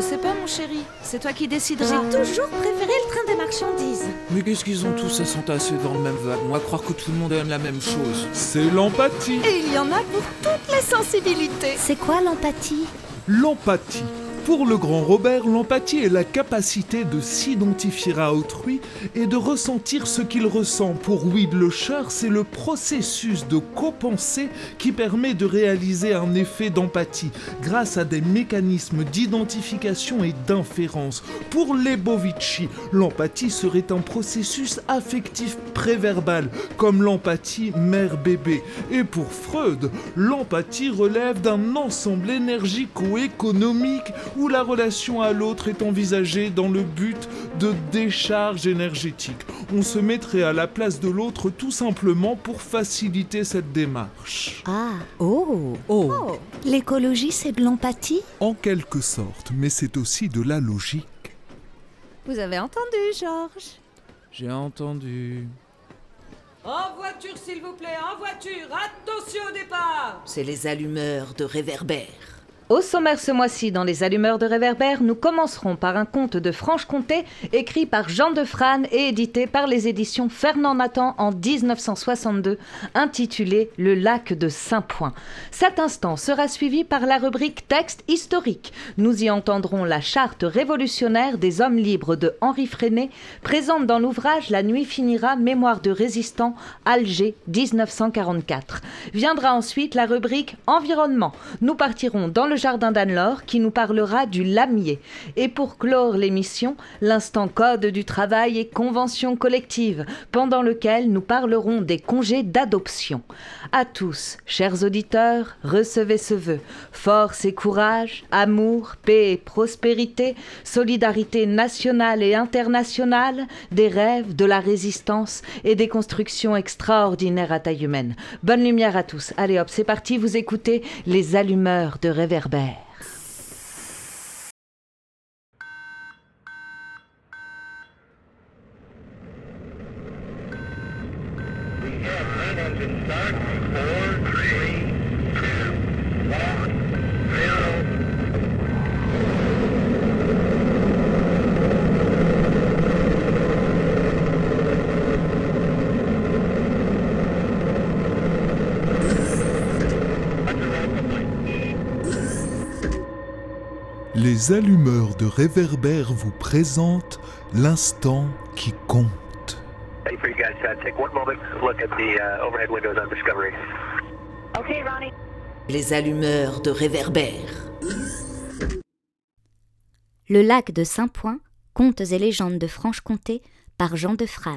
sais pas, mon chéri. C'est toi qui déciderais. J'ai toujours préféré le train des marchandises. Mais qu'est-ce qu'ils ont tous à s'entasser dans le même wagon, à croire que tout le monde aime la même chose? C'est l'empathie. Et il y en a pour toutes les sensibilités. C'est quoi l'empathie ? L'empathie. Pour le grand Robert, l'empathie est la capacité de s'identifier à autrui et de ressentir ce qu'il ressent. Pour Weidlöscher, c'est le processus de copensée qui permet de réaliser un effet d'empathie grâce à des mécanismes d'identification et d'inférence. Pour Lebovici, l'empathie serait un processus affectif préverbal, comme l'empathie mère-bébé. Et pour Freud, l'empathie relève d'un ensemble énergico-économique où la relation à l'autre est envisagée dans le but de décharge énergétique. On se mettrait à la place de l'autre tout simplement pour faciliter cette démarche. Ah, oh. L'écologie, c'est de l'empathie ? En quelque sorte, mais c'est aussi de la logique. Vous avez entendu, Georges ? J'ai entendu. En voiture, s'il vous plaît, en voiture. Attention au départ. C'est les allumeurs de réverbères. Au sommaire ce mois-ci, dans les allumeurs de réverbères, nous commencerons par un conte de Franche-Comté écrit par Jean de Frasnes et édité par les éditions Fernand Nathan en 1962, intitulé « Le lac de Saint-Point ». Cet instant sera suivi par la rubrique « Texte historique ». Nous y entendrons la charte révolutionnaire des hommes libres de Henri Freinet, présente dans l'ouvrage « La nuit finira, mémoire de résistants, Alger, 1944 ». Viendra ensuite la rubrique « Environnement ». Nous partirons dans le jardin d'Anne-Laure qui nous parlera du lamier. Et pour clore l'émission, l'instant code du travail et convention collective, pendant lequel nous parlerons des congés d'adoption. À tous, chers auditeurs, recevez ce vœu. Force et courage, amour, paix et prospérité, solidarité nationale et internationale, des rêves, de la résistance et des constructions extraordinaires à taille humaine. Bonne lumière à tous. Allez hop, c'est parti, vous écoutez les allumeurs de réverbères. Les allumeurs de réverbères vous présentent l'instant qui compte. Hey, for you guys, take one moment, look at the overhead windows on Discovery. Okay, Ronnie. Les allumeurs de réverbères. Le lac de Saint-Point, contes et légendes de Franche-Comté, par Jean de Frasnes.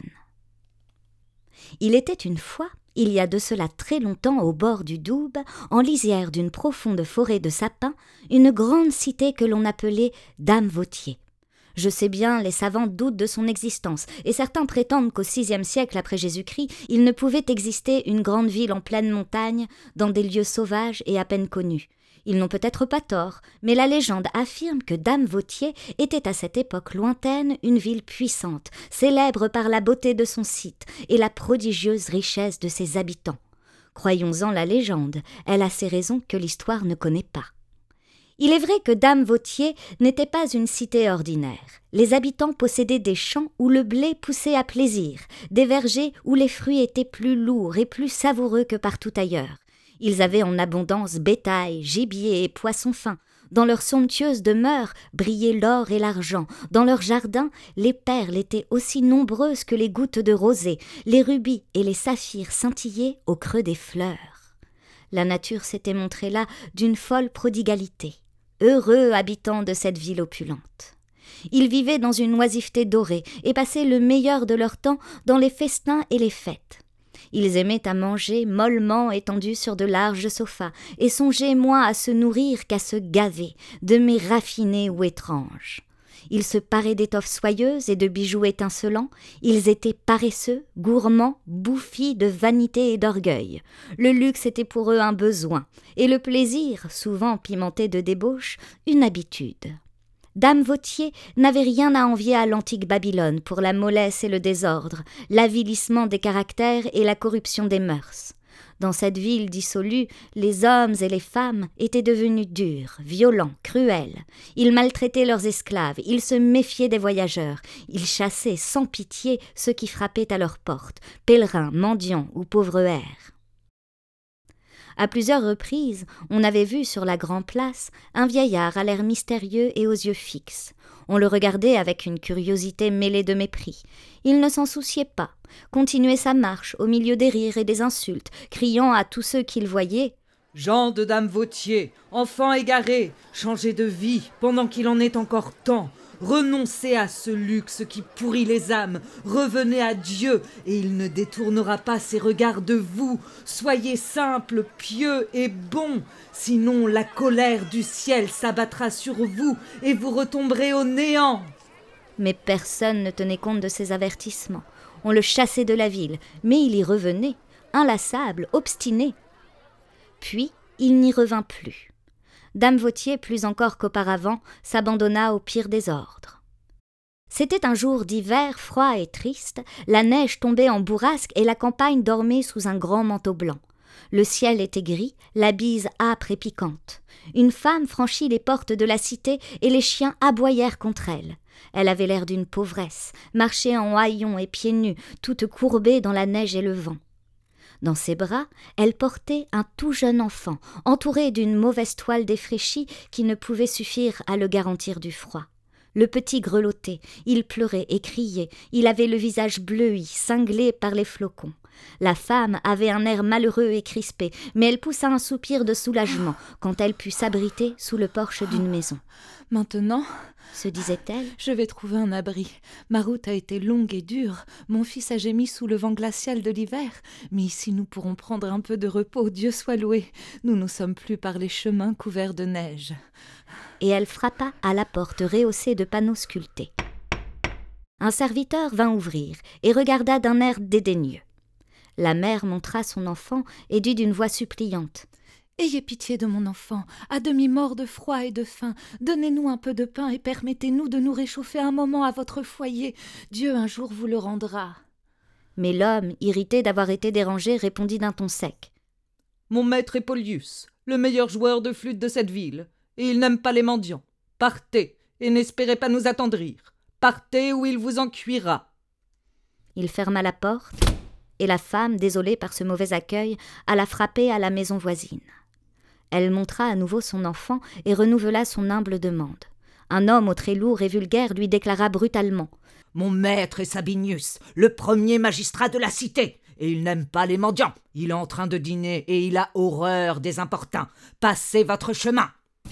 Il était une fois, il y a de cela très longtemps, au bord du Doubs, en lisière d'une profonde forêt de sapins, une grande cité que l'on appelait Dame-Vautier. Je sais bien, les savants doutent de son existence, et certains prétendent qu'au VIe siècle après Jésus-Christ, il ne pouvait exister une grande ville en pleine montagne, dans des lieux sauvages et à peine connus. Ils n'ont peut-être pas tort, mais la légende affirme que Dame-Vautier était à cette époque lointaine une ville puissante, célèbre par la beauté de son site et la prodigieuse richesse de ses habitants. Croyons-en la légende, elle a ses raisons que l'histoire ne connaît pas. Il est vrai que Dame-Vautier n'était pas une cité ordinaire. Les habitants possédaient des champs où le blé poussait à plaisir, des vergers où les fruits étaient plus lourds et plus savoureux que partout ailleurs. Ils avaient en abondance bétail, gibier et poissons fins. Dans leurs somptueuses demeures brillaient l'or et l'argent. Dans leurs jardins, les perles étaient aussi nombreuses que les gouttes de rosée. Les rubis et les saphirs scintillaient au creux des fleurs. La nature s'était montrée là d'une folle prodigalité. Heureux habitants de cette ville opulente. Ils vivaient dans une oisiveté dorée et passaient le meilleur de leur temps dans les festins et les fêtes. Ils aimaient à manger mollement étendus sur de larges sofas et songeaient moins à se nourrir qu'à se gaver, de mets raffinés ou étranges. Ils se paraient d'étoffes soyeuses et de bijoux étincelants. Ils étaient paresseux, gourmands, bouffis de vanité et d'orgueil. Le luxe était pour eux un besoin, et le plaisir, souvent pimenté de débauche, une habitude. Dame-Vautier n'avait rien à envier à l'antique Babylone pour la mollesse et le désordre, l'avilissement des caractères et la corruption des mœurs. Dans cette ville dissolue, les hommes et les femmes étaient devenus durs, violents, cruels. Ils maltraitaient leurs esclaves, ils se méfiaient des voyageurs, ils chassaient sans pitié ceux qui frappaient à leurs portes, pèlerins, mendiants ou pauvres hères. À plusieurs reprises, on avait vu sur la grande place un vieillard à l'air mystérieux et aux yeux fixes. On le regardait avec une curiosité mêlée de mépris. Il ne s'en souciait pas, continuait sa marche au milieu des rires et des insultes, criant à tous ceux qu'il voyait « Gens de dame Vautier, enfants égarés, changez de vie pendant qu'il en est encore temps. Renoncez à ce luxe qui pourrit les âmes, revenez à Dieu, et il ne détournera pas ses regards de vous. Soyez simples, pieux et bons, sinon la colère du ciel s'abattra sur vous et vous retomberez au néant. » Mais personne ne tenait compte de ces avertissements. On le chassait de la ville, mais il y revenait, inlassable, obstiné. Puis, il n'y revint plus. Dame Vautier, plus encore qu'auparavant, s'abandonna au pire désordre. C'était un jour d'hiver froid et triste, la neige tombait en bourrasque et la campagne dormait sous un grand manteau blanc. Le ciel était gris, la bise âpre et piquante. Une femme franchit les portes de la cité et les chiens aboyèrent contre elle. Elle avait l'air d'une pauvresse, marchait en haillons et pieds nus, toute courbée dans la neige et le vent. Dans ses bras, elle portait un tout jeune enfant, entouré d'une mauvaise toile défraîchie qui ne pouvait suffire à le garantir du froid. Le petit grelottait, il pleurait et criait, il avait le visage bleui, cinglé par les flocons. La femme avait un air malheureux et crispé, mais elle poussa un soupir de soulagement quand elle put s'abriter sous le porche d'une maison. « Maintenant, se disait-elle, je vais trouver un abri. Ma route a été longue et dure. Mon fils a gémi sous le vent glacial de l'hiver. Mais ici, nous pourrons prendre un peu de repos. Dieu soit loué. Nous ne sommes plus par les chemins couverts de neige. » Et elle frappa à la porte rehaussée de panneaux sculptés. Un serviteur vint ouvrir et regarda d'un air dédaigneux. La mère montra son enfant et dit d'une voix suppliante « Ayez pitié de mon enfant, à demi mort de froid et de faim. Donnez-nous un peu de pain et permettez-nous de nous réchauffer un moment à votre foyer. Dieu un jour vous le rendra. » Mais l'homme, irrité d'avoir été dérangé, répondit d'un ton sec « Mon maître est Polius, le meilleur joueur de flûte de cette ville, et il n'aime pas les mendiants. Partez, et n'espérez pas nous attendrir. Partez ou il vous en cuira. » Il ferma la porte, et la femme, désolée par ce mauvais accueil, alla frapper à la maison voisine. Elle montra à nouveau son enfant et renouvela son humble demande. Un homme au trait lourd et vulgaire lui déclara brutalement « Mon maître est Sabinius, le premier magistrat de la cité, et il n'aime pas les mendiants. Il est en train de dîner et il a horreur des importuns. Passez votre chemin !»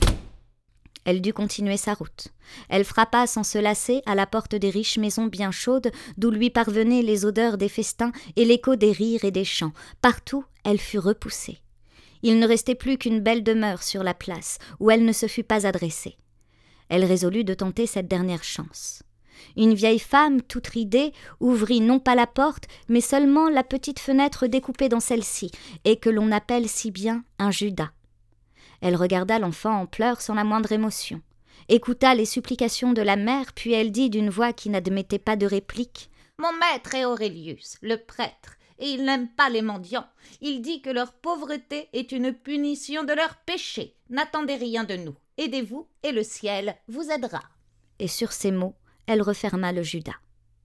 Elle dut continuer sa route. Elle frappa sans se lasser à la porte des riches maisons bien chaudes d'où lui parvenaient les odeurs des festins et l'écho des rires et des chants. Partout, elle fut repoussée. Il ne restait plus qu'une belle demeure sur la place où elle ne se fut pas adressée. Elle résolut de tenter cette dernière chance. Une vieille femme, toute ridée, ouvrit non pas la porte, mais seulement la petite fenêtre découpée dans celle-ci, et que l'on appelle si bien un Judas. Elle regarda l'enfant en pleurs sans la moindre émotion, écouta les supplications de la mère, puis elle dit d'une voix qui n'admettait pas de réplique « Mon maître est Aurelius, le prêtre, et il n'aime pas les mendiants. Il dit que leur pauvreté est une punition de leur péché. N'attendez rien de nous. Aidez-vous et le ciel vous aidera. » Et sur ces mots, elle referma le Judas.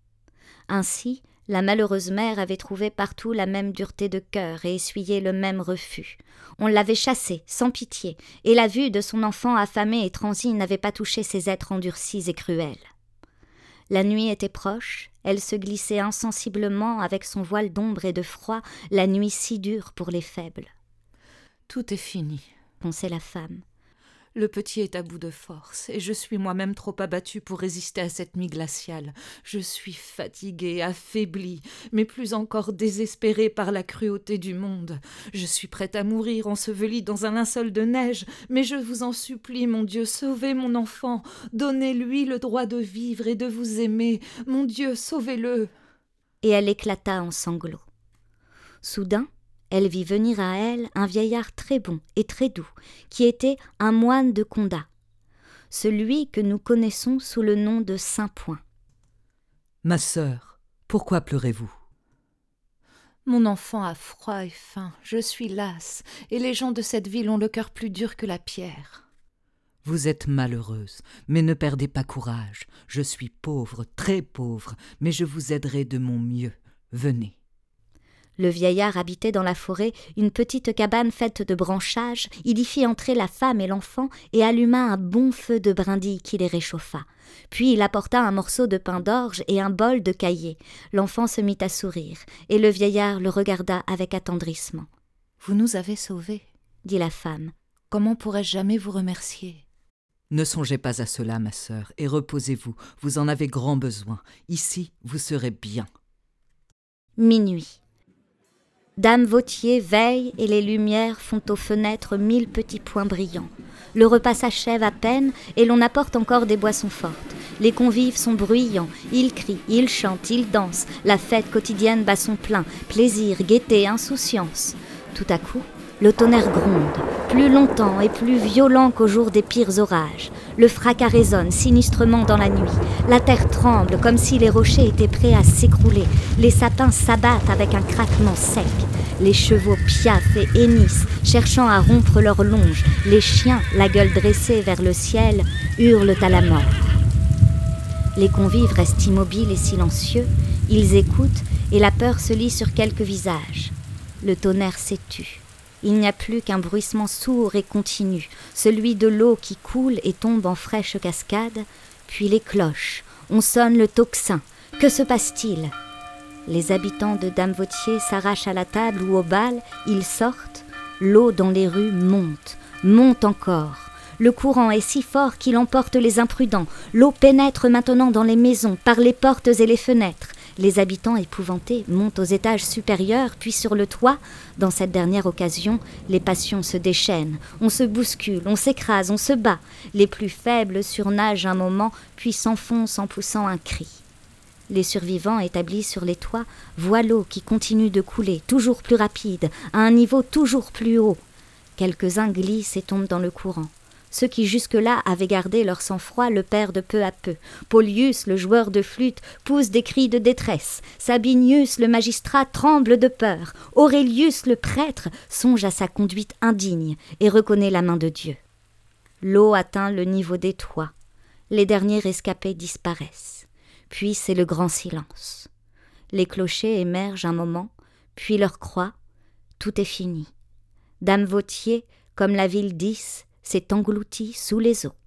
Ainsi, la malheureuse mère avait trouvé partout la même dureté de cœur et essuyé le même refus. On l'avait chassée, sans pitié, et la vue de son enfant affamé et transi n'avait pas touché ses êtres endurcis et cruels. La nuit était proche, elle se glissait insensiblement avec son voile d'ombre et de froid, la nuit si dure pour les faibles. « Tout est fini, » pensait la femme. Le petit est à bout de force, et je suis moi-même trop abattue pour résister à cette nuit glaciale. Je suis fatiguée, affaiblie, mais plus encore désespérée par la cruauté du monde. Je suis prête à mourir ensevelie dans un linceul de neige, mais je vous en supplie, mon Dieu, sauvez mon enfant, donnez-lui le droit de vivre et de vous aimer. Mon Dieu, sauvez-le. » Et elle éclata en sanglots. Soudain, elle vit venir à elle un vieillard très bon et très doux, qui était un moine de Condat, celui que nous connaissons sous le nom de Saint Point. « Ma sœur, pourquoi pleurez-vous » Mon enfant a froid et faim, je suis lasse, et les gens de cette ville ont le cœur plus dur que la pierre. Vous êtes malheureuse, mais ne perdez pas courage. Je suis pauvre, très pauvre, mais je vous aiderai de mon mieux. Venez. Le vieillard habitait dans la forêt une petite cabane faite de branchages. Il y fit entrer la femme et l'enfant et alluma un bon feu de brindilles qui les réchauffa. Puis il apporta un morceau de pain d'orge et un bol de caillé. L'enfant se mit à sourire, et le vieillard le regarda avec attendrissement. « Vous nous avez sauvés, » dit la femme. « Comment pourrais-je jamais vous remercier ?» Ne songez pas à cela, ma sœur, et reposez-vous. Vous en avez grand besoin. Ici, vous serez bien. Minuit. Dame Vautier veille et les lumières font aux fenêtres 1000 petits points brillants. Le repas s'achève à peine et l'on apporte encore des boissons fortes. Les convives sont bruyants, ils crient, ils chantent, ils dansent. La fête quotidienne bat son plein, plaisir, gaieté, insouciance. Tout à coup, le tonnerre gronde, plus longtemps et plus violent qu'au jour des pires orages. Le fracas résonne sinistrement dans la nuit. La terre tremble comme si les rochers étaient prêts à s'écrouler. Les sapins s'abattent avec un craquement sec. Les chevaux piaffent et hennissent, cherchant à rompre leur longe. Les chiens, la gueule dressée vers le ciel, hurlent à la mort. Les convives restent immobiles et silencieux. Ils écoutent et la peur se lit sur quelques visages. Le tonnerre s'est tu. Il n'y a plus qu'un bruissement sourd et continu, celui de l'eau qui coule et tombe en fraîche cascade, puis les cloches. On sonne le tocsin. Que se passe-t-il ? Les habitants de Dame Vautier s'arrachent à la table ou au bal, ils sortent. L'eau dans les rues monte encore. Le courant est si fort qu'il emporte les imprudents. L'eau pénètre maintenant dans les maisons, par les portes et les fenêtres. Les habitants épouvantés montent aux étages supérieurs, puis sur le toit. Dans cette dernière occasion, les passions se déchaînent. On se bouscule, on s'écrase, on se bat. Les plus faibles surnagent un moment, puis s'enfoncent en poussant un cri. Les survivants établis sur les toits voient l'eau qui continue de couler, toujours plus rapide, à un niveau toujours plus haut. Quelques-uns glissent et tombent dans le courant. Ceux qui jusque-là avaient gardé leur sang-froid le perdent peu à peu. Paulius, le joueur de flûte, pousse des cris de détresse. Sabinius, le magistrat, tremble de peur. Aurelius, le prêtre, songe à sa conduite indigne et reconnaît la main de Dieu. L'eau atteint le niveau des toits. Les derniers rescapés disparaissent. Puis c'est le grand silence. Les clochers émergent un moment, puis leur croix. Tout est fini. Dame Vautier, comme la ville d'Is, s'est engloutie sous les eaux.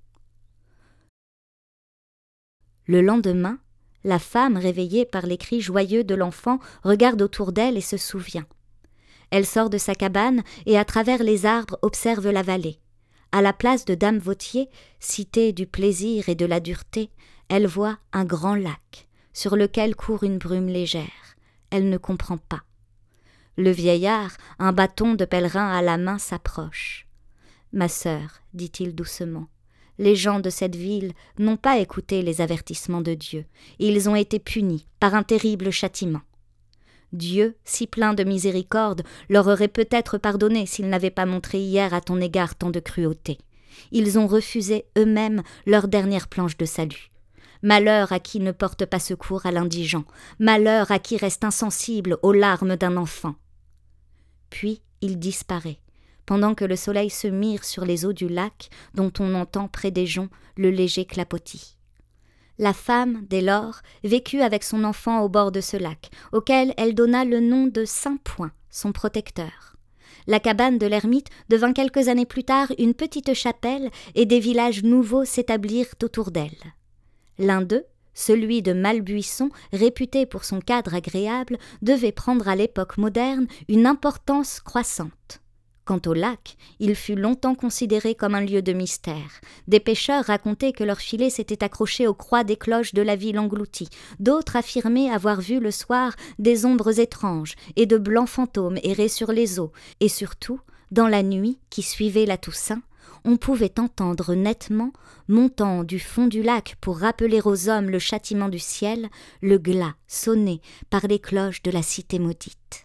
Le lendemain, la femme, réveillée par les cris joyeux de l'enfant, regarde autour d'elle et se souvient. Elle sort de sa cabane et à travers les arbres observe la vallée. À la place de Dame Vautier, cité du plaisir et de la dureté, elle voit un grand lac, sur lequel court une brume légère. Elle ne comprend pas. Le vieillard, un bâton de pèlerin à la main, s'approche. « Ma sœur, dit-il doucement, les gens de cette ville n'ont pas écouté les avertissements de Dieu. Ils ont été punis par un terrible châtiment. Dieu, si plein de miséricorde, leur aurait peut-être pardonné s'il n'avait pas montré hier à ton égard tant de cruauté. Ils ont refusé eux-mêmes leur dernière planche de salut. Malheur à qui ne porte pas secours à l'indigent, malheur à qui reste insensible aux larmes d'un enfant. » Puis il disparaît, pendant que le soleil se mire sur les eaux du lac, dont on entend près des joncs le léger clapotis. La femme, dès lors, vécut avec son enfant au bord de ce lac, auquel elle donna le nom de Saint-Point, son protecteur. La cabane de l'ermite devint quelques années plus tard une petite chapelle et des villages nouveaux s'établirent autour d'elle. L'un d'eux, celui de Malbuisson, réputé pour son cadre agréable, devait prendre à l'époque moderne une importance croissante. Quant au lac, il fut longtemps considéré comme un lieu de mystère. Des pêcheurs racontaient que leurs filets s'étaient accrochés aux croix des cloches de la ville engloutie. D'autres affirmaient avoir vu le soir des ombres étranges et de blancs fantômes errer sur les eaux. Et surtout, dans la nuit qui suivait la Toussaint, on pouvait entendre nettement, montant du fond du lac pour rappeler aux hommes le châtiment du ciel, le glas sonné par les cloches de la cité maudite.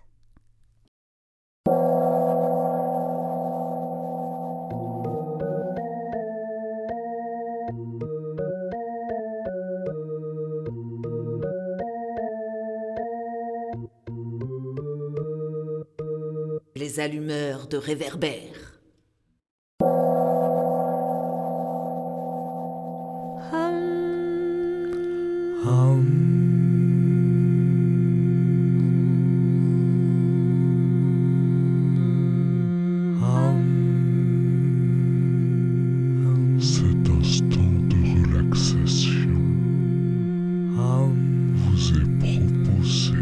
Les allumeurs de réverbères. Cet instant de relaxation vous est proposé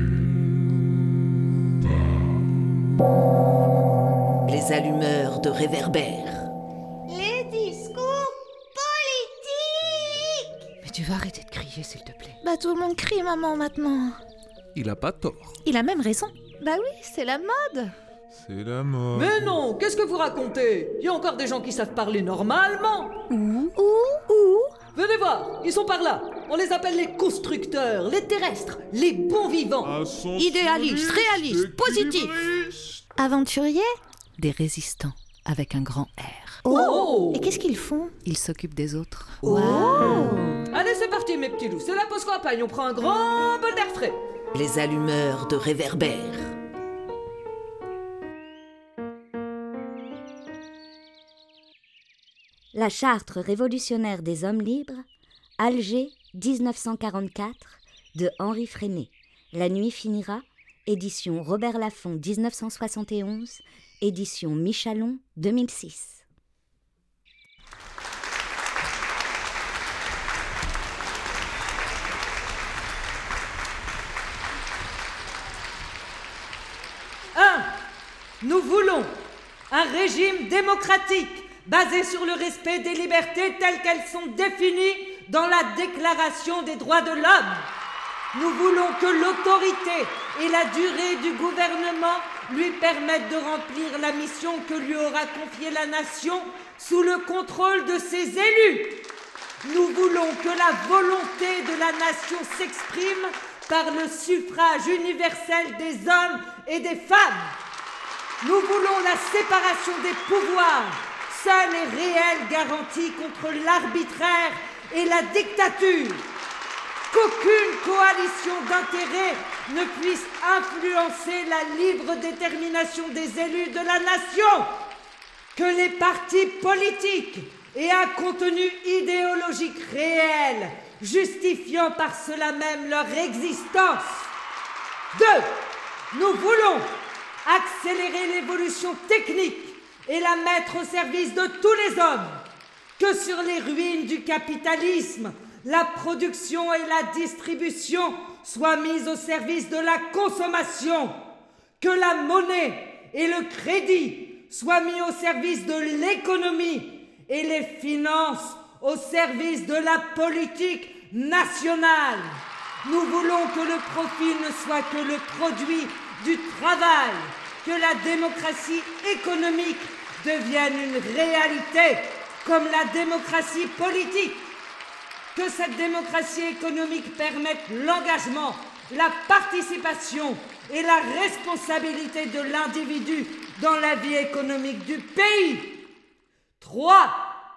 par Les allumeurs de réverbères. Les discours politiques. Mais tu vas arrêter de crier, s'il te plaît. Bah tout le monde crie maman maintenant. Il a pas tort. Il a même raison. Bah oui, c'est la mode. C'est la mode. Mais non, qu'est-ce que vous racontez? Il y a encore des gens qui savent parler normalement. Où Venez voir, ils sont par là. On les appelle les constructeurs, les terrestres, les bons vivants. Idéaliste, réaliste, positif. Aventurier? Des résistants, avec un grand R. Oh. Et qu'est-ce qu'ils font? Ils s'occupent des autres. Allez, c'est parti mes petits loups, c'est la pause campagne, on prend un grand bol d'air frais. Les allumeurs de réverbères. La charte révolutionnaire des hommes libres, Alger, 1944, de Henri Freinet. La nuit finira, édition Robert Laffont, 1971, édition Michalon, 2006. Nous voulons un régime démocratique basé sur le respect des libertés telles qu'elles sont définies dans la Déclaration des droits de l'homme. Nous voulons que l'autorité et la durée du gouvernement lui permettent de remplir la mission que lui aura confiée la nation sous le contrôle de ses élus. Nous voulons que la volonté de la nation s'exprime par le suffrage universel des hommes et des femmes. Nous voulons la séparation des pouvoirs, seule et réelle garantie contre l'arbitraire et la dictature. Qu'aucune coalition d'intérêts ne puisse influencer la libre détermination des élus de la nation. Que les partis politiques aient un contenu idéologique réel, justifiant par cela même leur existence. 2. Nous voulons accélérer l'évolution technique et la mettre au service de tous les hommes. Que sur les ruines du capitalisme, la production et la distribution soient mises au service de la consommation. Que la monnaie et le crédit soient mis au service de l'économie et les finances au service de la politique nationale. Nous voulons que le profit ne soit que le produit du travail, que la démocratie économique devienne une réalité comme la démocratie politique, que cette démocratie économique permette l'engagement, la participation et la responsabilité de l'individu dans la vie économique du pays. 3.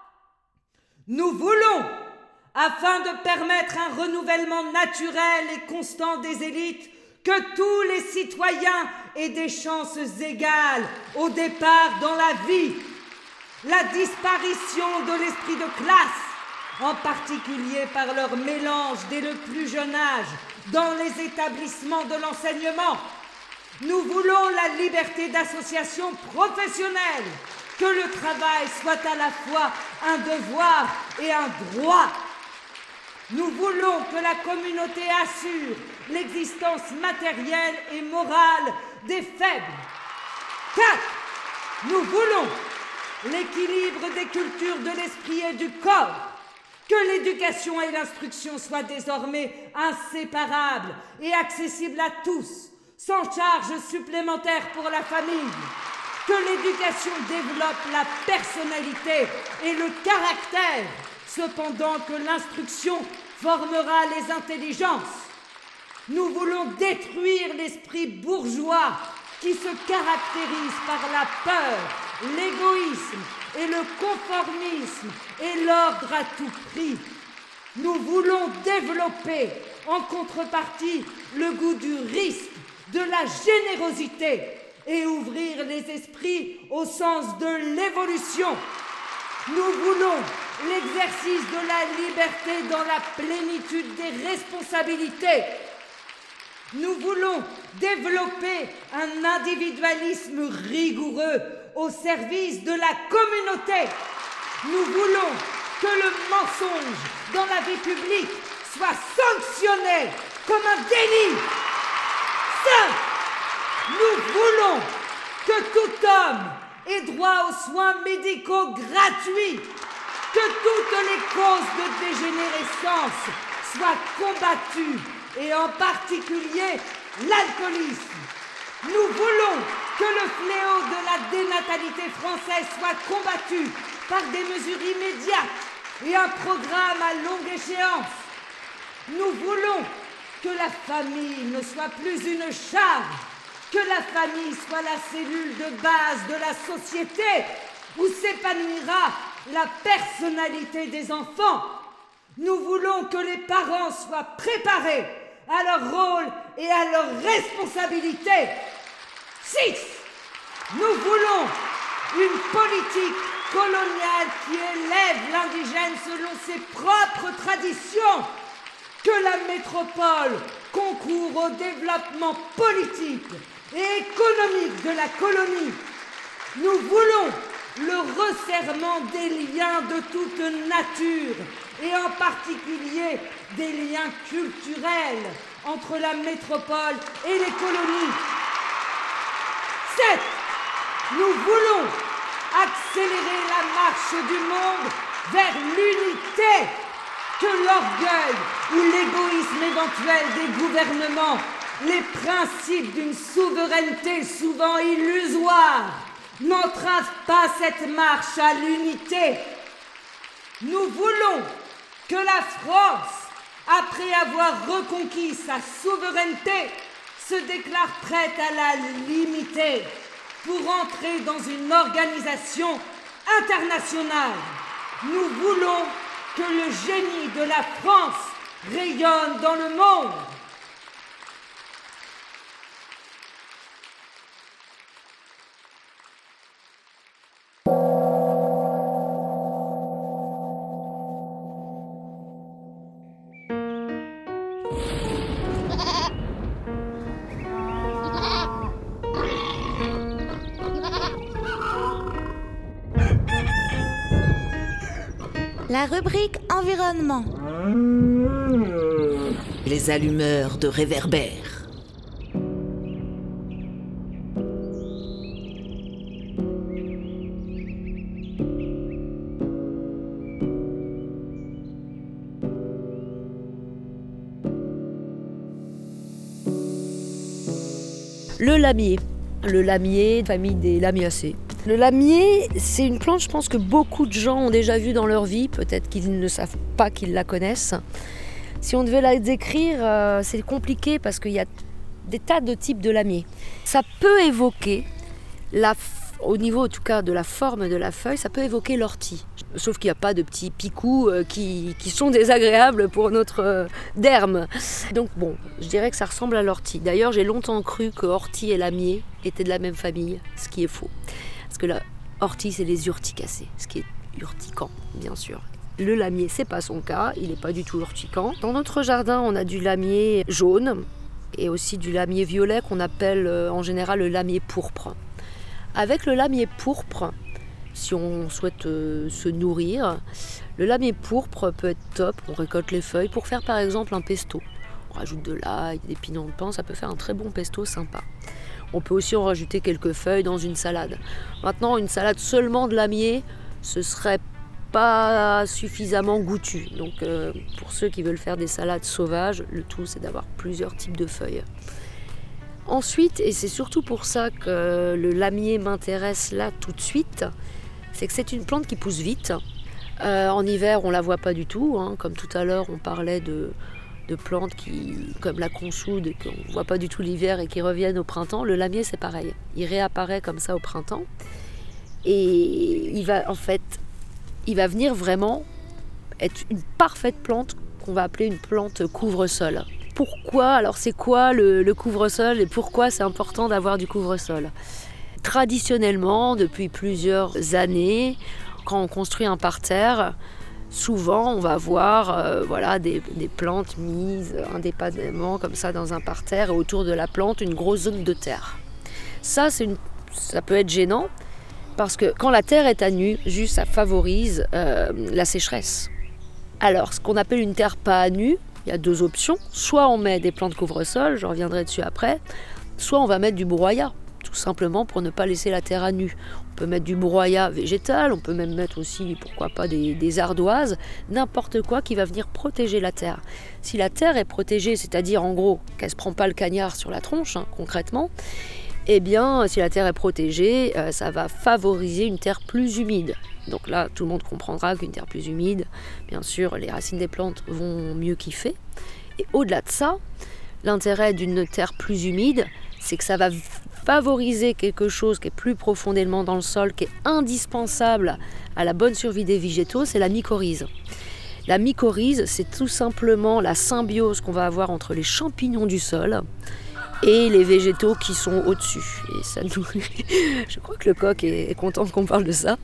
Nous voulons, afin de permettre un renouvellement naturel et constant des élites, que tous les citoyens aient des chances égales au départ dans la vie. La disparition de l'esprit de classe, en particulier par leur mélange dès le plus jeune âge dans les établissements de l'enseignement. Nous voulons la liberté d'association professionnelle, que le travail soit à la fois un devoir et un droit. Nous voulons que la communauté assure l'existence matérielle et morale des faibles. 4. Nous voulons l'équilibre des cultures de l'esprit et du corps. Que l'éducation et l'instruction soient désormais inséparables et accessibles à tous, sans charge supplémentaire pour la famille. Que l'éducation développe la personnalité et le caractère, cependant que l'instruction formera les intelligences. Nous voulons détruire l'esprit bourgeois qui se caractérise par la peur, l'égoïsme et le conformisme et l'ordre à tout prix. Nous voulons développer en contrepartie le goût du risque, de la générosité et ouvrir les esprits au sens de l'évolution. Nous voulons l'exercice de la liberté dans la plénitude des responsabilités. Nous voulons développer un individualisme rigoureux au service de la communauté. Nous voulons que le mensonge dans la vie publique soit sanctionné comme un délit. 5. Nous voulons que tout homme ait droit aux soins médicaux gratuits, que toutes les causes de dégénérescence soient combattues, et en particulier l'alcoolisme. Nous voulons que le fléau de la dénatalité française soit combattu par des mesures immédiates et un programme à longue échéance. Nous voulons que la famille ne soit plus une charge, que la famille soit la cellule de base de la société où s'épanouira la personnalité des enfants. Nous voulons que les parents soient préparés à leur rôle et à leurs responsabilités. 6. Nous voulons une politique coloniale qui élève l'indigène selon ses propres traditions, que la métropole concourt au développement politique et économique de la colonie. Nous voulons le resserrement des liens de toute nature et en particulier des liens culturels entre la métropole et les colonies. 7. Nous voulons accélérer la marche du monde vers l'unité, que l'orgueil ou l'égoïsme éventuel des gouvernements, les principes d'une souveraineté souvent illusoire, n'entravent pas cette marche à l'unité. Nous voulons que la France, après avoir reconquis sa souveraineté, se déclare prête à la limiter pour entrer dans une organisation internationale. Nous voulons que le génie de la France rayonne dans le monde. La rubrique environnement. Les allumeurs de réverbères. Le lamier. Le lamier, famille des lamiacées. Le lamier, c'est une plante, je pense que beaucoup de gens ont déjà vue dans leur vie. Peut-être qu'ils ne savent pas qu'ils la connaissent. Si on devait la décrire, c'est compliqué parce qu'il y a des tas de types de lamiers. Ça peut évoquer, au niveau en tout cas de la forme de la feuille, ça peut évoquer l'ortie. Sauf qu'il n'y a pas de petits picous qui sont désagréables pour notre derme. Donc bon, je dirais que ça ressemble à l'ortie. D'ailleurs, j'ai longtemps cru que ortie et lamier étaient de la même famille, ce qui est faux. Parce que la ortie, c'est les urticacées, ce qui est urticant, bien sûr. Le lamier, c'est pas son cas, il n'est pas du tout urticant. Dans notre jardin, on a du lamier jaune et aussi du lamier violet qu'on appelle en général le lamier pourpre. Avec le lamier pourpre, si on souhaite se nourrir, le lamier pourpre peut être top. On récolte les feuilles pour faire par exemple un pesto. On rajoute de l'ail, des pignons de pain, ça peut faire un très bon pesto sympa. On peut aussi en rajouter quelques feuilles dans une salade. Maintenant, une salade seulement de lamier, ce serait pas suffisamment goûtu. Donc pour ceux qui veulent faire des salades sauvages, le tout c'est d'avoir plusieurs types de feuilles. Ensuite, et c'est surtout pour ça que le lamier m'intéresse là tout de suite, c'est que c'est une plante qui pousse vite. En hiver, on la voit pas du tout, hein. Comme tout à l'heure, on parlait de plantes comme la consoude, qu'on ne voit pas du tout l'hiver et qui reviennent au printemps. Le lamier, c'est pareil. Il réapparaît comme ça au printemps. Et il va venir vraiment être une parfaite plante qu'on va appeler une plante couvre-sol. pourquoi, alors c'est quoi le couvre-sol et pourquoi c'est important d'avoir du couvre-sol ? Traditionnellement, depuis plusieurs années, quand on construit un parterre, souvent on va voir des plantes mises indépendanment comme ça dans un parterre et autour de la plante une grosse zone de terre. Ça peut être gênant parce que quand la terre est à nu, juste ça favorise la sécheresse. Alors ce qu'on appelle une terre pas à nu, il y a 2 options. Soit on met des plantes couvre-sol, je reviendrai dessus après, soit on va mettre du broyat, tout simplement pour ne pas laisser la terre à nu. On peut mettre du broyat végétal, on peut même mettre aussi, pourquoi pas, des ardoises, n'importe quoi qui va venir protéger la terre. Si la terre est protégée, c'est-à-dire en gros qu'elle ne se prend pas le cagnard sur la tronche, concrètement, eh bien si la terre est protégée, ça va favoriser une terre plus humide. Donc là, tout le monde comprendra qu'une terre plus humide, bien sûr, les racines des plantes vont mieux kiffer. Et au-delà de ça, l'intérêt d'une terre plus humide, c'est que ça va favoriser quelque chose qui est plus profondément dans le sol, qui est indispensable à la bonne survie des végétaux, c'est la mycorrhize. La mycorrhize, c'est tout simplement la symbiose qu'on va avoir entre les champignons du sol et les végétaux qui sont au-dessus. Et ça nous... Je crois que le coq est content qu'on parle de ça.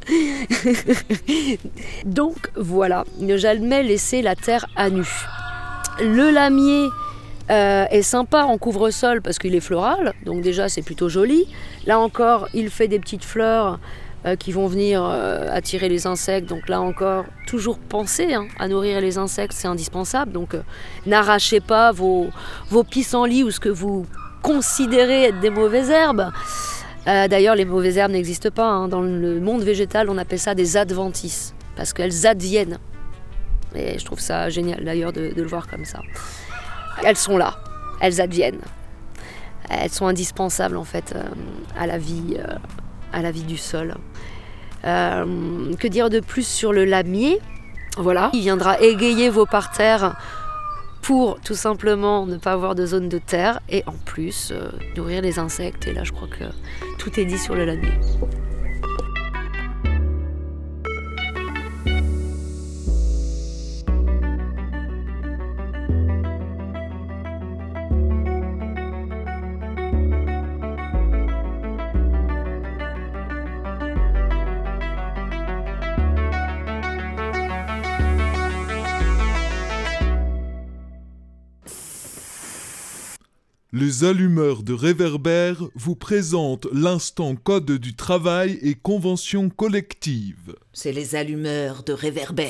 Donc voilà, ne jamais laisser la terre à nu. Le lamier est sympa en couvre-sol parce qu'il est floral, donc déjà c'est plutôt joli. Là encore, il fait des petites fleurs qui vont venir attirer les insectes. Donc là encore, toujours penser à nourrir les insectes, c'est indispensable. Donc n'arrachez pas vos pissenlits ou ce que vous considérez être des mauvaises herbes. D'ailleurs, les mauvaises herbes n'existent pas. Dans le monde végétal, on appelle ça des adventices, parce qu'elles adviennent. Et je trouve ça génial d'ailleurs de le voir comme ça. Elles sont là, elles adviennent. Elles sont indispensables en fait à la vie du sol. Que dire de plus sur le lamier ? Voilà, il viendra égayer vos parterres pour tout simplement ne pas avoir de zone de terre et en plus nourrir les insectes. Et là, je crois que tout est dit sur le lamier. Les allumeurs de réverbères vous présentent l'instant code du travail et convention collective. C'est les allumeurs de réverbères.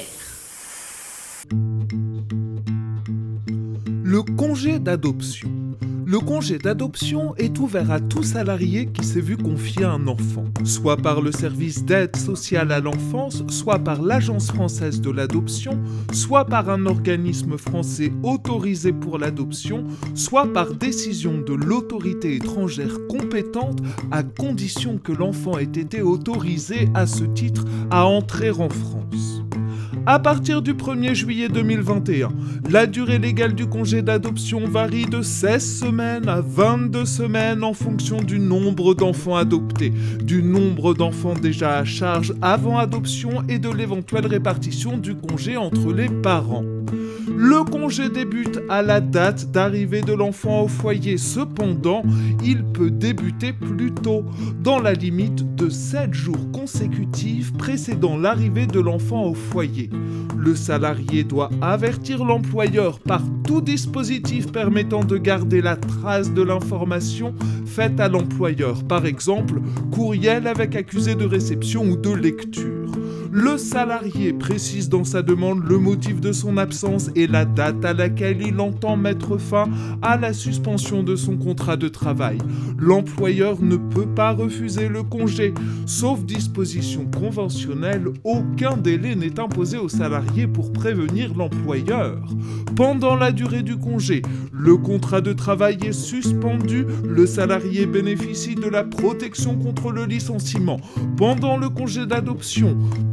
Le congé d'adoption. Le congé d'adoption est ouvert à tout salarié qui s'est vu confier un enfant, soit par le service d'aide sociale à l'enfance, soit par l'Agence française de l'adoption, soit par un organisme français autorisé pour l'adoption, soit par décision de l'autorité étrangère compétente à condition que l'enfant ait été autorisé à ce titre à entrer en France. À partir du 1er juillet 2021, la durée légale du congé d'adoption varie de 16 semaines à 22 semaines en fonction du nombre d'enfants adoptés, du nombre d'enfants déjà à charge avant adoption et de l'éventuelle répartition du congé entre les parents. Le congé débute à la date d'arrivée de l'enfant au foyer. Cependant, il peut débuter plus tôt, dans la limite de 7 jours consécutifs précédant l'arrivée de l'enfant au foyer. Le salarié doit avertir l'employeur par tout dispositif permettant de garder la trace de l'information faite à l'employeur, par exemple courriel avec accusé de réception ou de lecture. Le salarié précise dans sa demande le motif de son absence et la date à laquelle il entend mettre fin à la suspension de son contrat de travail. L'employeur ne peut pas refuser le congé. Sauf disposition conventionnelle, aucun délai n'est imposé au salarié pour prévenir l'employeur. Pendant la durée du congé, le contrat de travail est suspendu. Le salarié bénéficie de la protection contre le licenciement. Pendant le congé d'adoption,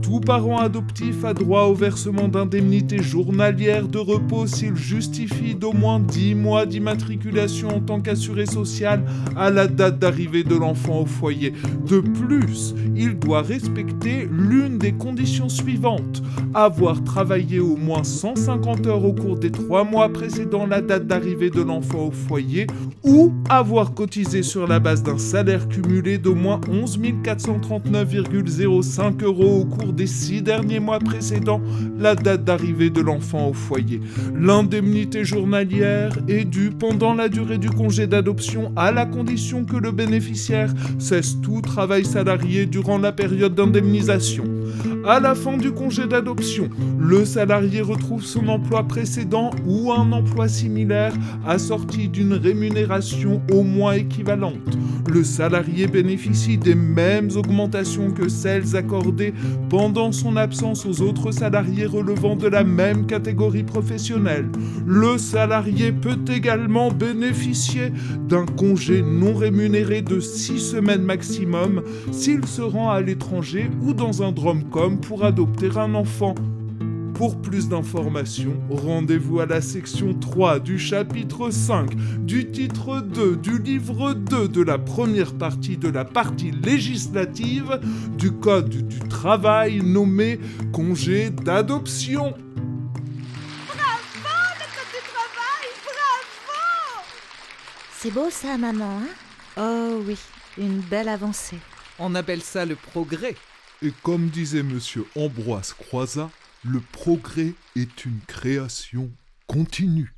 Tout parent adoptif a droit au versement d'indemnités journalières de repos s'il justifie d'au moins 10 mois d'immatriculation en tant qu'assuré social à la date d'arrivée de l'enfant au foyer. De plus, il doit respecter l'une des conditions suivantes: avoir travaillé au moins 150 heures au cours des 3 mois précédant la date d'arrivée de l'enfant au foyer ou avoir cotisé sur la base d'un salaire cumulé d'au moins 11 439,05 € au cours des 6 derniers mois précédant la date d'arrivée de l'enfant au foyer. L'indemnité journalière est due pendant la durée du congé d'adoption à la condition que le bénéficiaire cesse tout travail salarié durant la période d'indemnisation. À la fin du congé d'adoption, le salarié retrouve son emploi précédent ou un emploi similaire assorti d'une rémunération au moins équivalente. Le salarié bénéficie des mêmes augmentations que celles accordées pendant son absence aux autres salariés relevant de la même catégorie professionnelle. Le salarié peut également bénéficier d'un congé non rémunéré de 6 semaines maximum s'il se rend à l'étranger ou dans un dromcom pour adopter un enfant. Pour plus d'informations, rendez-vous à la section 3 du chapitre 5 du titre 2 du livre 2 de la première partie de la partie législative du Code du travail nommé congé d'adoption. Bravo, le Code du travail, bravo! C'est beau ça, maman, hein? Oh oui, une belle avancée. On appelle ça le progrès. Et comme disait monsieur Ambroise Croizat, le progrès est une création continue.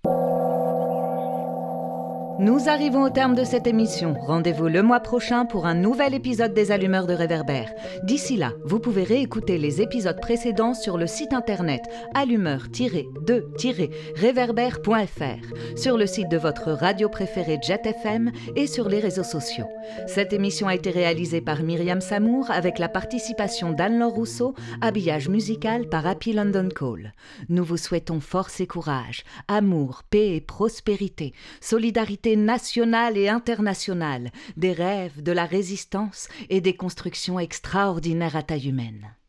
Nous arrivons au terme de cette émission. Rendez-vous le mois prochain pour un nouvel épisode des Allumeurs de Réverbère. D'ici là, vous pouvez réécouter les épisodes précédents sur le site internet allumeur-de-réverbère.fr, sur le site de votre radio préférée Jet FM et sur les réseaux sociaux. Cette émission a été réalisée par Myriam Samour avec la participation d'Anne-Laure Rousseau, habillage musical par Happy London Call. Nous vous souhaitons force et courage, amour, paix et prospérité, solidarité nationale et internationale, des rêves, de la résistance et des constructions extraordinaires à taille humaine.